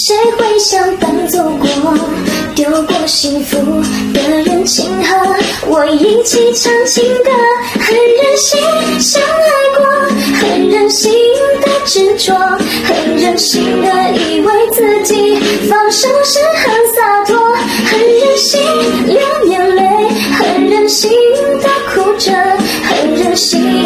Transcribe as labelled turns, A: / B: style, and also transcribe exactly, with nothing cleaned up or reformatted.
A: 谁会想当走过丢过幸福的人情河，我一起唱情歌，很任性相爱过，很任性的执着，很任性的以为自己放手是很洒脱，很任性流眼泪，很任性的哭着，很任性